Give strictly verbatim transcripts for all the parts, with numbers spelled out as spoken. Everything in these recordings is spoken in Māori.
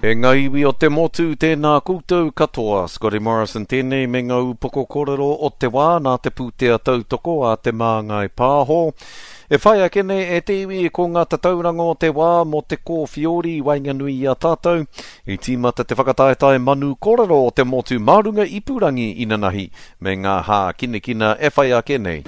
E ngā iwi o te motu tēnā koutou katoa, Scotty Morrison tēnei me ngā upoko korero o te wā nā te pūtea tautoko a te māngai pāho. E whai akene e te iwi ko ngā tatauranga o te wā mo te kōwhiori wainganui a tātou. I tīmata te whakataetai manu korero o te motu marunga ipurangi inanahi me ngā hā kinekina e whai akene.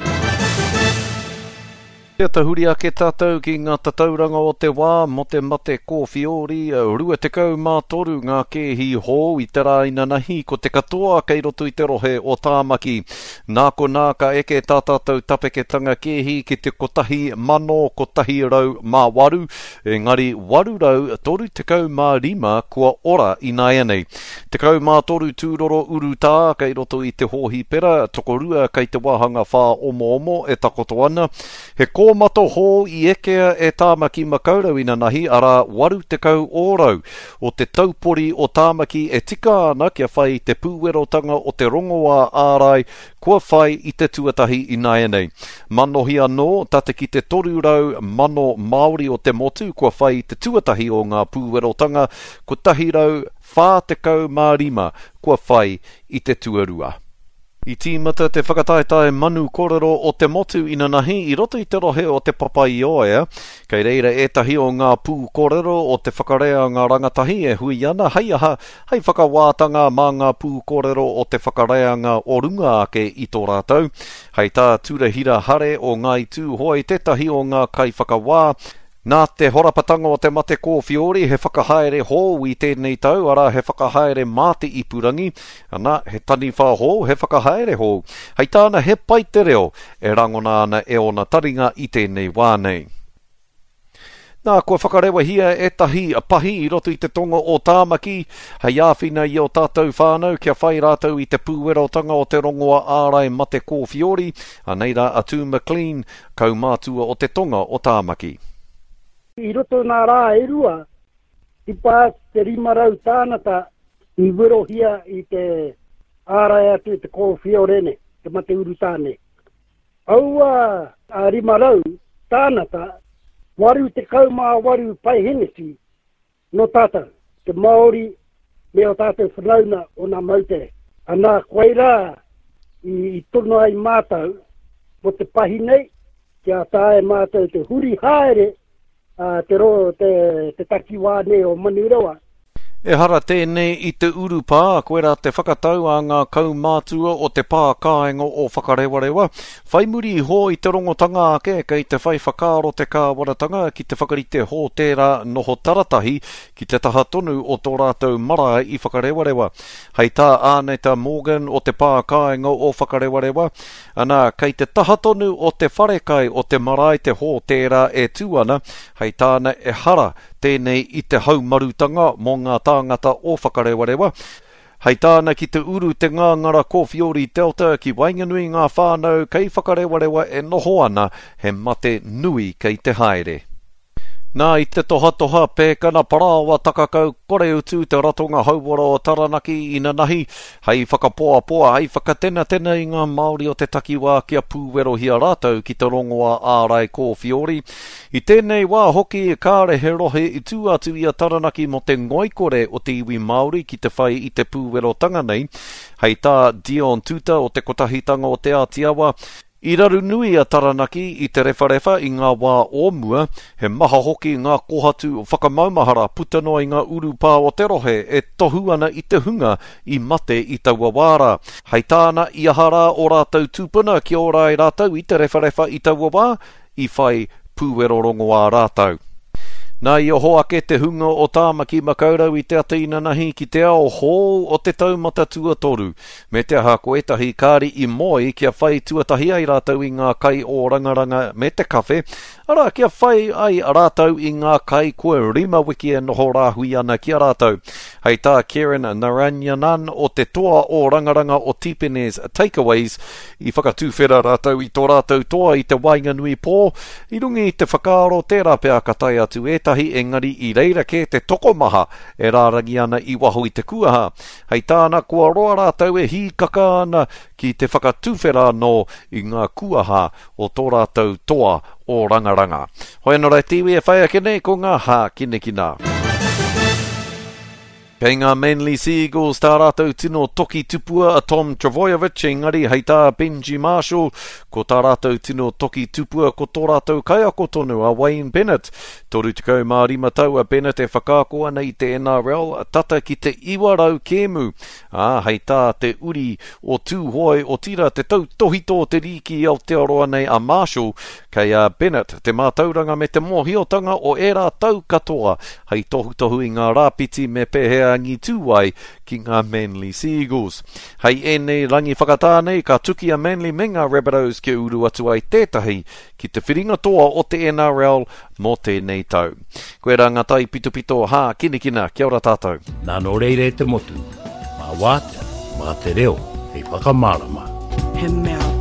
Te tahuri ake tātou ki ngā tatauranga o te wā mo te mate kōwhiori, rua te kau mā toru ngā kēhi hō i te rā inanahi ko te katoa kei roto i te rohe o tāmaki. Nāko nā ka eke tā tātou tapeketanga kēhi ki te kotahi mano kotahi rau mā waru, engari waru rau toru te kau mā rima kua ora i nāianei. Te kau mā toru tūroro uru tā kei roto i te hōhi pera, tokorua kei te wāhanga whā omo omo e takoto ana. He kō mato hō i ekea e tāmaki makaurau inanahi ara waru te kau ōrau. O te taupori o tāmaki e tika ana kia whai te pūwerotanga o te rongoā ārai kua whai i te tuatahi i nāianei. Manohi anō, tate ki te torurau mano Māori o te motu kua whai te tuatahi o ngā pūwerotanga ko tahirau whā te kau mā rima kua whai i te tuarua. I tīmata te whakataetai manu korero o te motu inanahi i roto i te rohe o te papai oea, kei reira etahi o ngā pū korero o te whakarea ngā rangatahi e hui ana, hei aha, hei whakawātanga mā ngā pū korero o te whakarea ngā orunga ake i tō rātou. Hei tā turahira hare o ngā itu hoi tetahi o ngā kai whakawā, nā te horapatanga o te mate kōwhiori he whakahaere hō i tēnei tau, ara he whakahaere māti ipurangi, ana he tani whā hō, he whakahaere hō. Hei tāna he pai te reo, e rangona ana e ona taringa i tēnei wānei. Nā, kua whakarewa hia e tahi a pahi i roto i te tonga o tāmaki, hei āwhina i o tātou whānau kia whai rātou i te pūwerotanga o te rongoa ārai mate kōwhiori, aneira atu McLean, kaumātua o te tonga o tāmaki. I roto nā rā e rua, i pā te rimarau tānata i wirohia i te ārai atu te kōwhiorene, te mate uru tāne. Aua a rimarau tānata, waru te kaumā waru pai henesi, no tātou, te Māori me o tātou whanauna o nā mautere. Anā koe rā i, i tono ai mātou, mo te pahi nei, kia tāe mātou te huri haere, Uh, te ro, te, te takiwā ne o Manurewa. E hara tēnei i te urupā, koe rā te whakatau a ngā kaumātua o te pākaengo o whakarewarewa. Whai muri hō i te rongotanga ake, kei te whai whakaaro te kāwaratanga ki te whakarite hō tērā noho taratahi ki te taha tonu o tō rātou marae i whakarewarewa. Hei tā Aneta Morgan o te pākaengo o whakarewarewa, ana kei te taha tonu o te wharekai o te marae te hō tērā e tūana, hei tāna e hara tēnei i te haumarutanga mō ngā tāngata o whakarewarewa. Hei tāna ki te uru te ngāngara kōwhiori Delta ki wainganui ngā whānau kei whakarewarewa e noho ana he mate nui kei te haere. Nā i te toha toha pēkana parāwa takakau kore utu te ratonga hauwara o Taranaki i nanahi, hei whakapoa poa, hei whakatena tena i ngā Māori o te takiwā kia pūwerohia rātou ki te rongoa ārai kōwhiori. I tēnei wā hoki e kāre he rohe i tū atu i a Taranaki mo te ngoikore o te iwi Māori ki te whai i te pūwerotanga nei, hei tā Dion Tuta o te kotahitanga o te Ātiawa, I raru nui a Taranaki i te rewharewa i ngā wā o mua, he maha hoki ngā kohatu o whakamaumahara putano i ngā urupā o te rohe e tohu ana i te hunga i mate i taua wāra. Hei tāna i ahara o rātou tūpuna ki ora i rātou i te rewharewa i taua wā, i whai pūwerorongo a rātou. Nā i oho ake te hunga o tāmaki makaurau i te ata inanahi ki te ao hō o te taumata tuatoru. Me te aha ko etahi kāri i moi kia whai tuatahi ai rātou i ngā kai o rangaranga me te kawhe, ara kia whai ai rātou i ngā kai koe rima wiki e noho rāhui ana ki a rātou. Hei tā Kieran Naranyanan o te toa o rangaranga o Tipenes Takeaways i whakatūwhera rātou i tō rātou toa i te Wainganui pō, i rungi i te whakaaro tērā pēr katai atu etahi engari i reira ke te tokomaha e rārangi ana i waho i te kuaha. Hei tāna kua roa rātou e hi kaka ana ki te whakatūwhera no i ngā kuaha o tō rātou toa o rangaranga. Hoi anō rai tiwi e whai ake nei ko ngā hā kine kina. Kei ngā Manly Seagulls tā rātou tino toki tupua a Tom Trbojevic, engari hei tā Benji Marshall, ko tā rātou tino toki tupua ko tō rātou kaiako tonu a Wayne Bennett. Toru tukau mā rima tau a Bennett e whakākoa nei te N R L, tata ki te iwarau kēmu. Ah, hei tā te uri o tūhoi o tira te tau tohito te riki i Aotearoa nei a Marshall, kei a Bennett te mātauranga me te mohiotanga o era tau katoa, hei tohu tohu i ngā rāpiti me pehea ngi tūwai ki ngā Manly Seagulls. Hei e nei rangi whakatānei ka tuki a Manly me ngā Rabbitohs ke uru atu ai tētahi ki te whiringa toa o te N R L mō tēnei tau. Koe rā ngā tai pito pito hā kinekina, kia ora tātou. Nā no reire te motu, mā wātea, mā te reo, hei whakamārama. He mea